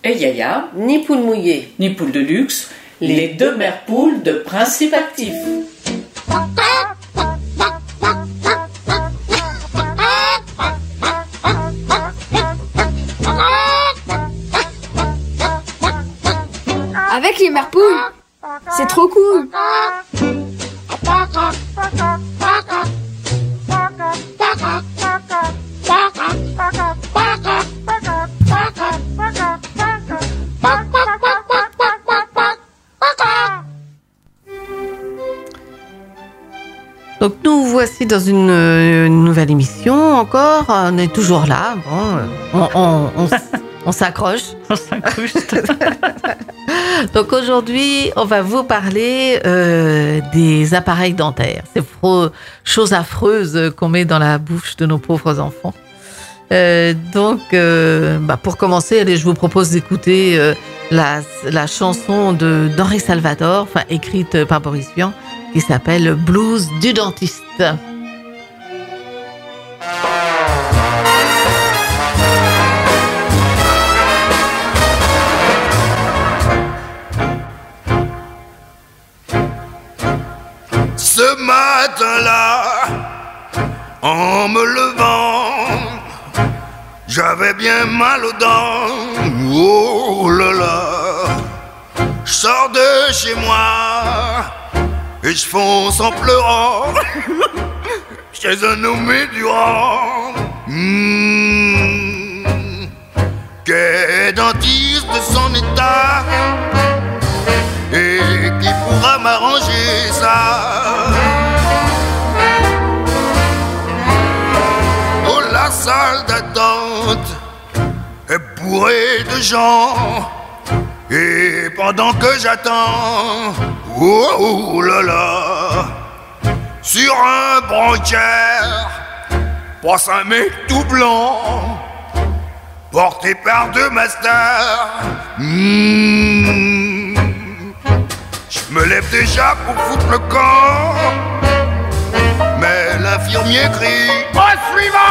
et Yaya, ni poule mouillée, ni poule de luxe, les deux mères poules de Principe Actif. Avec les mères poules, c'est trop cool. Donc nous voici dans une nouvelle émission encore. On est toujours là. Bon, on s'accroche. On s'accroche. Donc aujourd'hui, on va vous parler des appareils dentaires. Ces choses affreuses qu'on met dans la bouche de nos pauvres enfants. Pour commencer, allez, je vous propose d'écouter la chanson d'Henri Salvador, écrite par Boris Vian, qui s'appelle « Blues du dentiste ». Ce matin-là, en me levant, j'avais bien mal aux dents. Oh là là, je sors de chez moi et je fonce en pleurant chez un nommé Durand, qui est dentiste de son état et qui pourra m'arranger ça. Oh, la salle d'attente est bourrée de gens, et pendant que j'attends, oh là là, sur un branquière passe un mec tout blanc, porté par deux masters. Je me lève déjà pour foutre le camp, mais l'infirmier crie « Au suivant !»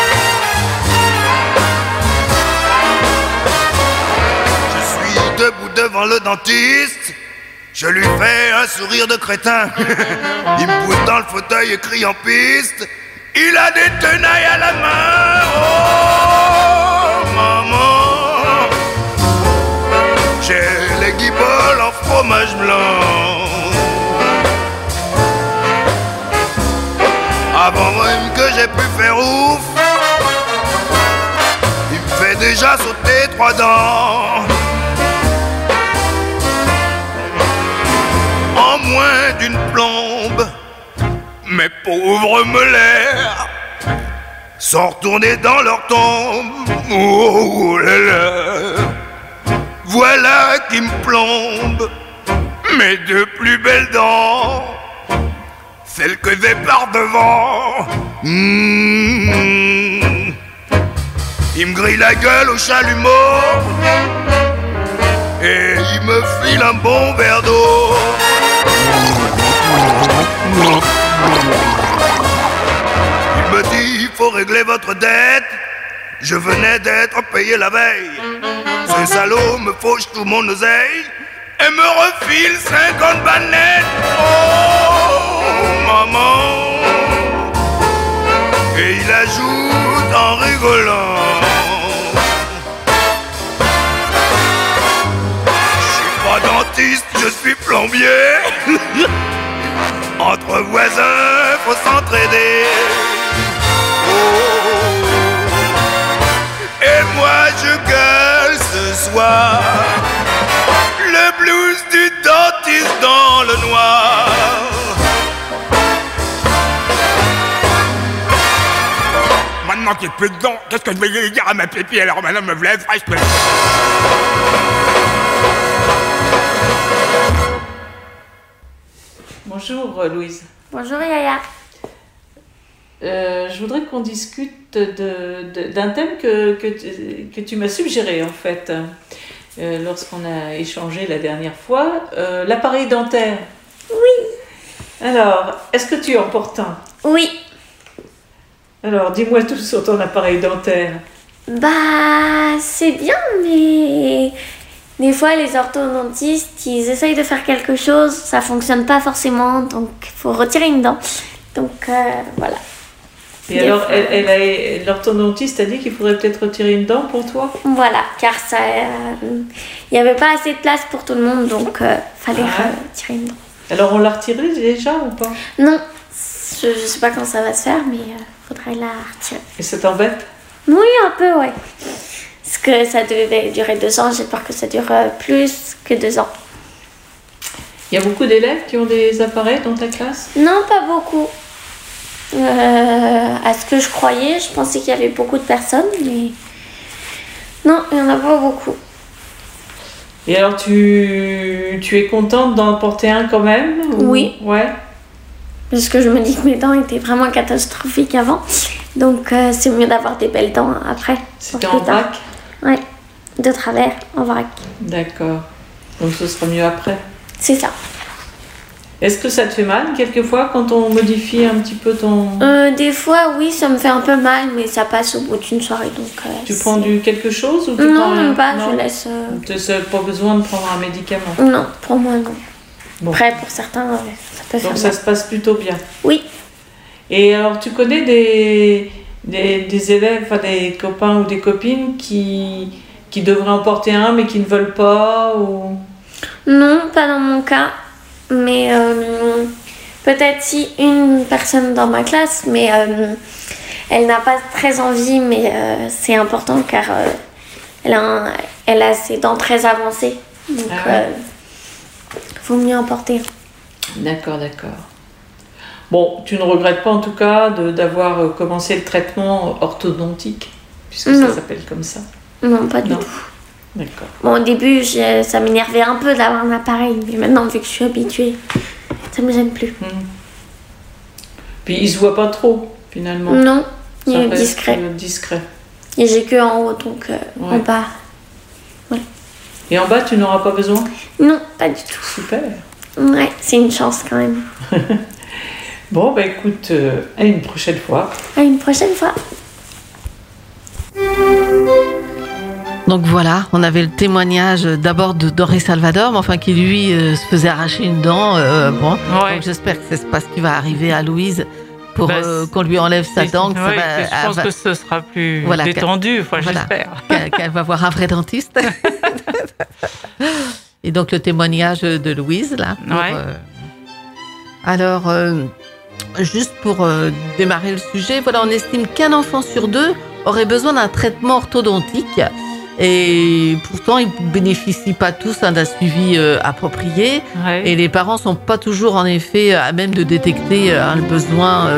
Je suis debout devant le dentiste, je lui fais un sourire de crétin. Il me pousse dans le fauteuil et crie en piste. Il a des tenailles à la main. Oh maman, j'ai les guiboles en fromage blanc. Avant même que j'ai pu faire ouf, il me fait déjà sauter 3 dents. En moins d'une plombe, mes pauvres molaires sont retournés dans leur tombe. Oh là là, voilà qui me plombe mes 2 plus belles dents, celles que j'ai par devant. Il me grille la gueule au chalumeau et il me file un bon verre d'eau. Il me dit, il faut régler votre dette. Je venais d'être payé la veille. Ce salaud me fauche tout mon oseille et me refile 50 bannettes. Oh, maman. Et il ajoute en rigolant, je suis pas dentiste, je suis plombier. Entre voisins, faut s'entraider. Oh. Et moi je gueule ce soir le blues du dentiste dans le noir. Maintenant qu'il n'y a plus de dents, qu'est-ce que je vais dire à ma pépie? Alors maintenant me lève fraîche. Bonjour Louise. Bonjour Yaya. Je voudrais qu'on discute d'un thème que tu m'as suggéré en fait, lorsqu'on a échangé la dernière fois, l'appareil dentaire. Oui. Alors, est-ce que tu en portes un? Oui. Alors, dis-moi tout sur ton appareil dentaire. Bah, c'est bien, mais des fois, les orthodontistes, ils essayent de faire quelque chose, ça fonctionne pas forcément, donc il faut retirer une dent. Donc, voilà. Et alors, l'orthodontiste a dit qu'il faudrait peut-être retirer une dent pour toi? Voilà, car ça, il n'y avait pas assez de place pour tout le monde, donc fallait retirer une dent. Alors, on l'a retirée déjà ou pas? Non, je sais pas quand ça va se faire, mais faudrait la retirer. Et ça t'embête? Oui, un peu, ouais. Parce que ça devait durer 2 ans, j'ai peur que ça dure plus que 2 ans. Il y a beaucoup d'élèves qui ont des appareils dans ta classe? Non, pas beaucoup. À ce que je croyais, je pensais qu'il y avait beaucoup de personnes, mais non, il n'y en a pas beaucoup. Et alors, tu es contente d'en porter un quand même? Oui. Ouais. Parce que je me dis que mes dents étaient vraiment catastrophiques avant. Donc, c'est mieux d'avoir des belles dents après. C'était en vrac? Ouais, de travers, en vrac. D'accord. Donc, ce sera mieux après? C'est ça. Est-ce que ça te fait mal quelquefois quand on modifie un petit peu ton... Des fois, oui, ça me fait un peu mal, mais ça passe au bout d'une soirée. Donc, tu prends quelque chose ou tu non, prends rien? Même pas, non, je laisse... Tu n'as pas besoin de prendre un médicament? Non, pour moi, non. Bon. Après, pour certains, ça peut faire Donc mal. ça se passe plutôt bien? Oui. Et alors, tu connais des élèves, enfin des copains ou des copines qui devraient en porter un mais qui ne veulent pas ou... Non, pas dans mon cas. Mais peut-être si une personne dans ma classe, mais elle n'a pas très envie, mais c'est important car elle a ses dents très avancées. Donc, vaut mieux en porter. D'accord. Bon, tu ne regrettes pas en tout cas d'avoir commencé le traitement orthodontique, puisque ça s'appelle comme ça? Non, pas du tout. D'accord. Bon, au début, ça m'énervait un peu d'avoir un appareil, mais maintenant, vu que je suis habituée, ça me gêne plus. Puis il se voit pas trop, finalement? Non, il Ça est reste discret. Et j'ai que en haut, donc en bas. Voilà. Et en bas, tu n'auras pas besoin? Non, pas du tout. Super. Ouais, c'est une chance quand même. Bon, bah écoute, à une prochaine fois. À une prochaine fois. Donc voilà, on avait le témoignage d'abord de Doré Salvador, mais enfin qui lui se faisait arracher une dent. Bon, donc j'espère que c'est pas ce qui va arriver à Louise pour qu'on lui enlève sa dent. Que je pense que ce sera plus détendu, j'espère. Qu'elle va voir un vrai dentiste. Et donc le témoignage de Louise là. Alors, juste pour démarrer le sujet, voilà, on estime qu'un enfant sur 2 aurait besoin d'un traitement orthodontique. Et pourtant, ils ne bénéficient pas tous d'un suivi approprié. Et les parents ne sont pas toujours, en effet, à même de détecter le besoin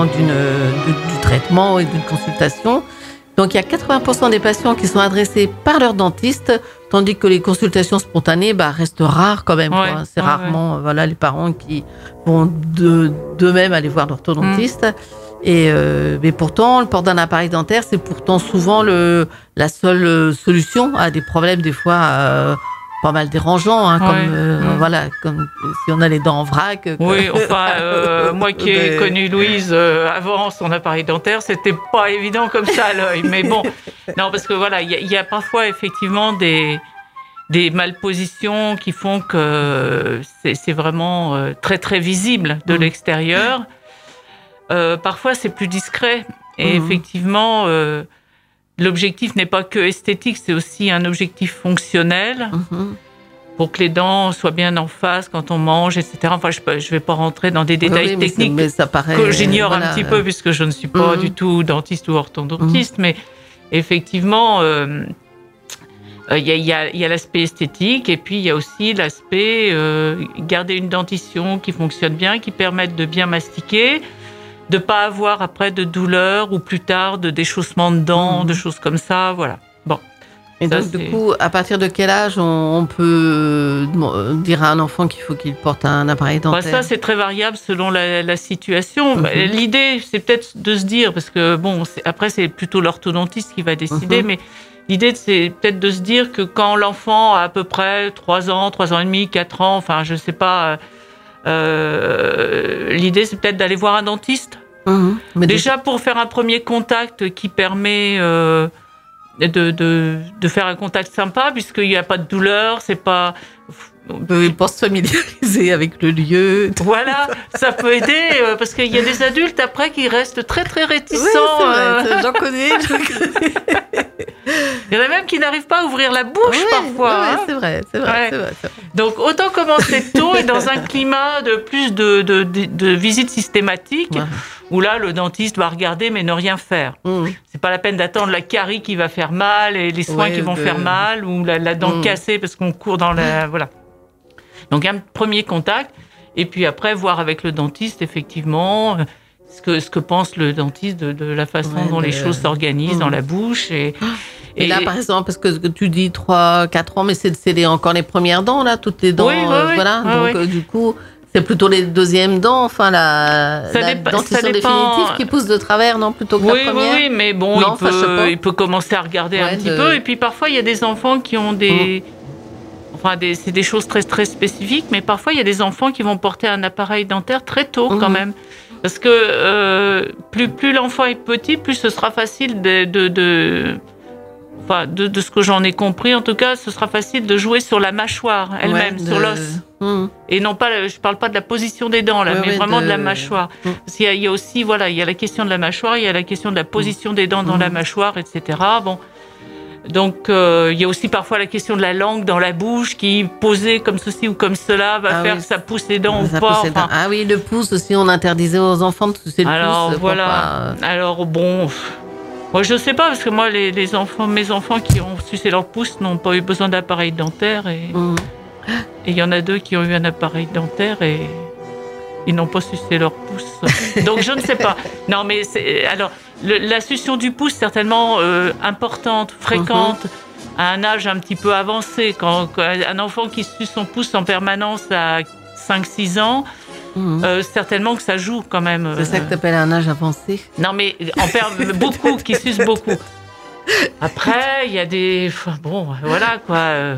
du traitement et d'une consultation. Donc, il y a 80% des patients qui sont adressés par leur dentiste, tandis que les consultations spontanées restent rares quand même. C'est rarement les parents qui vont d'eux-mêmes aller voir l'orthodontiste. Mais pourtant, le port d'un appareil dentaire, c'est pourtant souvent la seule solution à des problèmes des fois pas mal dérangeants, comme si on a les dents en vrac. Oui, moi qui ai connu Louise avant son appareil dentaire, c'était pas évident comme ça à l'œil. Mais bon, non, parce que il y a parfois effectivement des malpositions qui font que c'est vraiment très très visible de l'extérieur. Parfois, c'est plus discret. Et effectivement, l'objectif n'est pas que esthétique, c'est aussi un objectif fonctionnel pour que les dents soient bien en face quand on mange, etc. Enfin, je ne vais pas rentrer dans des détails techniques mais ça paraît, que j'ignore un petit peu puisque je ne suis pas du tout dentiste ou orthodontiste. Mais effectivement, il y a l'aspect esthétique et puis il y a aussi l'aspect garder une dentition qui fonctionne bien, qui permette de bien mastiquer, de pas avoir après de douleurs ou plus tard de déchaussement de dents, de choses comme ça, voilà. Bon. Et ça, donc, du coup, à partir de quel âge on peut dire à un enfant qu'il faut qu'il porte un appareil dentaire? Ça, c'est très variable selon la situation. L'idée, c'est peut-être de se dire, parce que bon, après, c'est plutôt l'orthodontiste qui va décider, mais l'idée, c'est peut-être de se dire que quand l'enfant a à peu près 3 ans, 3 ans et demi, 4 ans, enfin, je sais pas... l'idée, c'est peut-être d'aller voir un dentiste. Déjà pour faire un premier contact qui permet de faire un contact sympa, puisqu'il n'y a pas de douleur, c'est pas... Pour se familiariser avec le lieu. Voilà, ça peut aider, parce qu'il y a des adultes après qui restent très très réticents. Oui, c'est vrai, j'en connais. Il y en a même qui n'arrivent pas à ouvrir la bouche parfois. Ouais, c'est vrai. Donc autant commencer tôt et dans un climat de plus de visites systématiques, où là le dentiste va regarder mais ne rien faire. C'est pas la peine d'attendre la carie qui va faire mal et les soins qui vont faire mal, ou la dent cassée parce qu'on court dans la... Voilà. Donc un premier contact, et puis après voir avec le dentiste effectivement ce que pense le dentiste de la façon dont les choses s'organisent dans la bouche. Et là par exemple, parce que tu dis 3-4 ans, mais c'est encore les premières dents là, toutes les dents, voilà. Donc du coup c'est plutôt les deuxièmes dents, enfin la dentition définitive qui pousse de travers, non, plutôt que la première. Oui, mais bon, il peut commencer à regarder un petit peu, et puis parfois il y a des enfants qui ont des... Enfin, c'est des choses très, très spécifiques, mais parfois, il y a des enfants qui vont porter un appareil dentaire très tôt, quand même. Parce que plus l'enfant est petit, plus ce sera facile de ce que j'en ai compris, en tout cas, ce sera facile de jouer sur la mâchoire elle-même, sur l'os. Et non pas, je parle pas de la position des dents, là, mais vraiment de la mâchoire. Parce qu'il y a aussi, voilà, il y a la question de la mâchoire, il y a la question de la position des dents dans la mâchoire, etc. Bon. Donc, il y a aussi parfois la question de la langue dans la bouche qui, posée comme ceci ou comme cela, va faire que ça pousse les dents ou pas. Enfin, ah oui, le pouce aussi, on interdisait aux enfants de sucer le pouce. Alors, voilà. Alors, bon, moi, je sais pas, parce que moi, mes enfants qui ont sucé leur pouce n'ont pas eu besoin d'appareil dentaire. Et il y en a 2 qui ont eu un appareil dentaire et ils n'ont pas sucé leur pouce. Donc, je ne sais pas. Non, mais alors... La succion du pouce, certainement importante, fréquente, à un âge un petit peu avancé. Quand un enfant qui suce son pouce en permanence à 5-6 ans, certainement que ça joue quand même. C'est ça que tu appelles un âge avancé? Non, mais beaucoup, qui sucent beaucoup. Après, il y a des... Bon, voilà, quoi.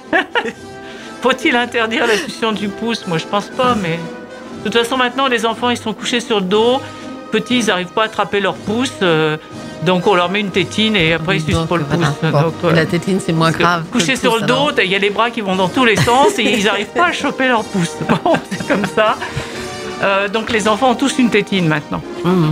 Faut-il interdire la succion du pouce? Moi, je pense pas, mais... De toute façon, maintenant, les enfants, ils sont couchés sur le dos. Petits, ils n'arrivent pas à attraper leur pouce, donc on leur met une tétine et après ils sucent pas le pouce. Donc, la tétine, c'est moins grave. Coucher sur le dos, il y a les bras qui vont dans tous les sens et ils n'arrivent pas à choper leur pouce. Bon, c'est comme ça. Donc les enfants ont tous une tétine maintenant.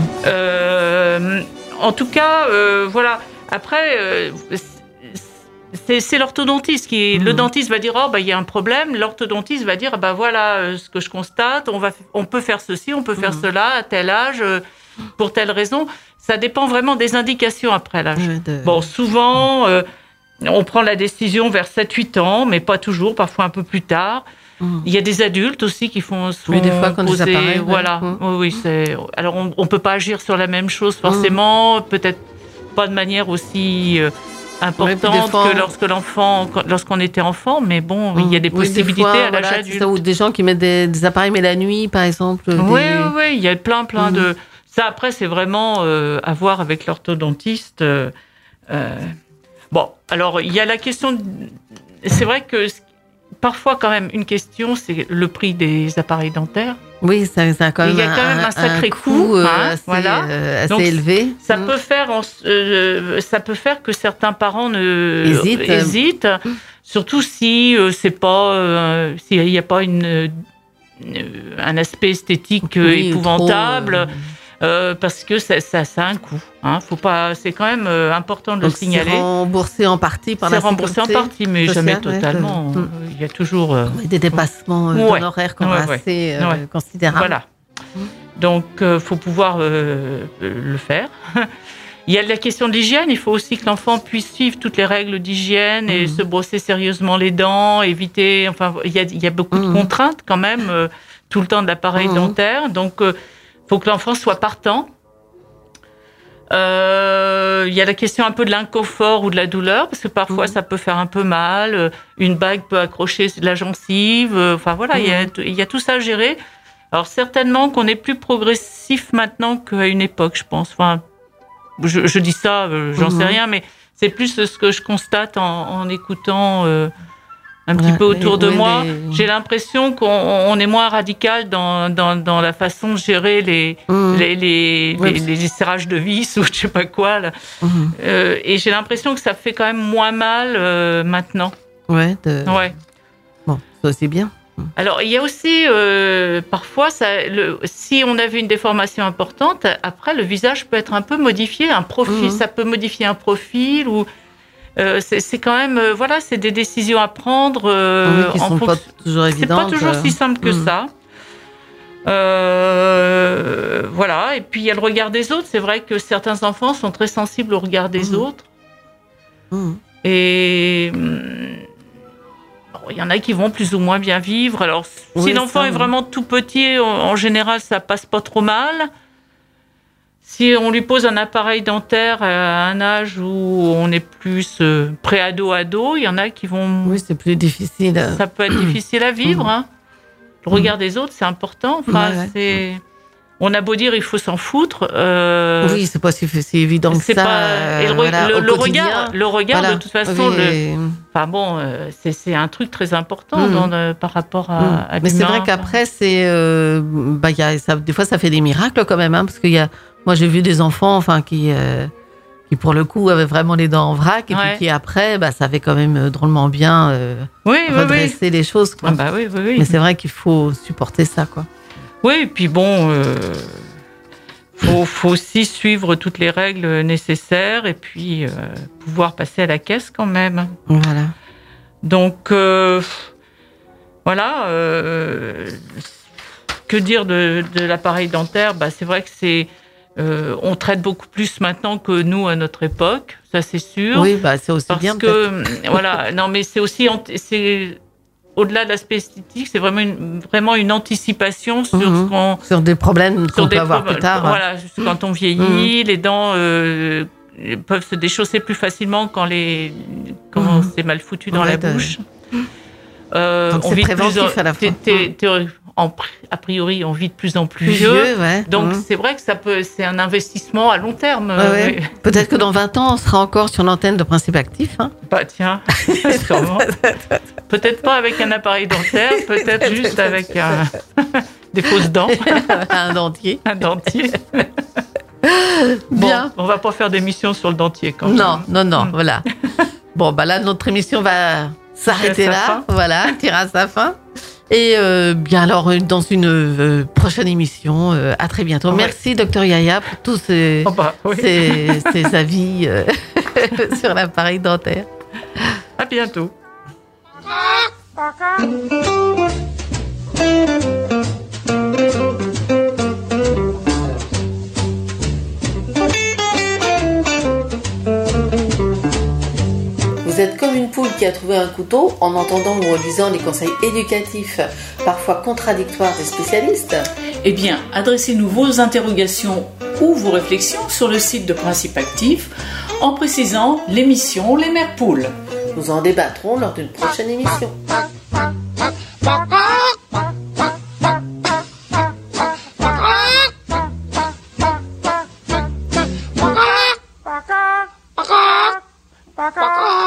En tout cas, voilà. Après, c'est l'orthodontiste qui... Le dentiste va dire, il y a un problème. L'orthodontiste va dire, voilà ce que je constate. On peut faire ceci, on peut faire cela à tel âge, pour telle raison. Ça dépend vraiment des indications après l'âge. Bon, souvent, on prend la décision vers 7-8 ans, mais pas toujours, parfois un peu plus tard. Il y a des adultes aussi qui font des fois quand poser, des appareils. Voilà. Oui, alors, on peut pas agir sur la même chose forcément, peut-être pas de manière aussi... importante que lorsqu'on était enfant, mais bon, il y a des possibilités à l'âge adulte. Ou des gens qui mettent des appareils, mais la nuit, par exemple. Oui, il y a plein de... Ça, après, c'est vraiment à voir avec l'orthodontiste. Bon, alors, il y a la question... C'est vrai que parfois, quand même, une question, c'est le prix des appareils dentaires. Oui, ça a quand même, il y a quand même un sacré coût assez élevé. Ça peut faire que certains parents hésitent, surtout si c'est pas s'il n'y a pas un aspect esthétique épouvantable. Parce que ça a un coût. Faut pas. C'est quand même important de le signaler. C'est remboursé en partie par la sécurité. C'est remboursé en partie, mais jamais totalement. Il y a toujours des dépassements d'honoraires assez considérables. Voilà. Donc, faut pouvoir le faire. Il y a la question de l'hygiène. Il faut aussi que l'enfant puisse suivre toutes les règles d'hygiène et se brosser sérieusement les dents, éviter. Enfin, il y a beaucoup de contraintes quand même tout le temps de l'appareil dentaire. Donc faut que l'enfant soit partant. Il y a la question un peu de l'inconfort ou de la douleur, parce que parfois ça peut faire un peu mal. Une bague peut accrocher la gencive. Enfin voilà, il y a tout ça à gérer. Alors certainement qu'on est plus progressif maintenant qu'à une époque, je pense. Enfin, je dis ça, j'en sais rien, mais c'est plus ce que je constate en écoutant un petit peu autour de oui, moi. J'ai l'impression qu'on est moins radical dans la façon de gérer les serrages de vis ou je sais pas quoi. Là. Et j'ai l'impression que ça fait quand même moins mal maintenant. Ouais. Ouais. Bon, ça c'est bien. Alors, il y a aussi, parfois, si on avait une déformation importante, après, le visage peut être un peu modifié, un profil, ça peut modifier un profil, ou c'est quand même, voilà, c'est des décisions à prendre. Qui sont pas toujours évidentes. C'est pas toujours si simple que ça. Voilà, et puis il y a le regard des autres. C'est vrai que certains enfants sont très sensibles au regard des autres. Et... il y en a qui vont plus ou moins bien vivre. Alors, si l'enfant est vraiment tout petit, en général, ça passe pas trop mal. Si on lui pose un appareil dentaire à un âge où on est plus pré-ado, il y en a qui vont... Oui, c'est plus difficile. Ça peut être difficile à vivre. Hein. Le regard des autres, c'est important. Enfin, on a beau dire il faut s'en foutre. Oui, c'est pas si évident que ça. Et le regard, de toute façon, c'est un truc très important par rapport à l'humain. Mais c'est vrai qu'après, des fois, ça fait des miracles quand même, hein, parce moi, j'ai vu des enfants, qui pour le coup avaient vraiment les dents en vrac, et puis qui après, ça avait quand même drôlement bien redresser les choses, quoi. Oui. Mais c'est vrai qu'il faut supporter ça, quoi. Oui, et puis bon, faut aussi suivre toutes les règles nécessaires et puis pouvoir passer à la caisse quand même. Voilà. Donc, voilà. Que dire de l'appareil dentaire ? C'est vrai que on traite beaucoup plus maintenant que nous à notre époque, ça c'est sûr. Oui, c'est aussi bien. Parce que, voilà, non mais c'est aussi... Au-delà de l'aspect esthétique, c'est vraiment une anticipation sur des problèmes qu'on peut avoir plus tard. Voilà, quand on vieillit, les dents peuvent se déchausser plus facilement quand c'est mal foutu dans la bouche. Donc c'est préventif à la fin. A priori, on vit de plus en plus vieux. Donc c'est vrai que c'est un investissement à long terme. Peut-être que dans 20 ans, on sera encore sur l'antenne de Principe Actif. Hein. Tiens, sûrement. Peut-être pas avec un appareil dentaire, peut-être juste avec des fausses dents. Un dentier. Un dentier. Bien. Bon, on va pas faire d'émission sur le dentier quand même. Non, voilà. Bon, là, notre émission va s'arrêter là. Voilà, tire à sa fin. Et bien alors, dans une prochaine émission, à très bientôt. Merci, Dr Yaya, pour tous ces avis sur l'appareil dentaire. À bientôt. Vous êtes comme une poule qui a trouvé un couteau en entendant ou en lisant les conseils éducatifs, parfois contradictoires des spécialistes. Eh bien, adressez-nous vos interrogations ou vos réflexions sur le site de Principe Actif en précisant l'émission Les Mères Poules. Nous en débattrons lors d'une prochaine émission. Paka.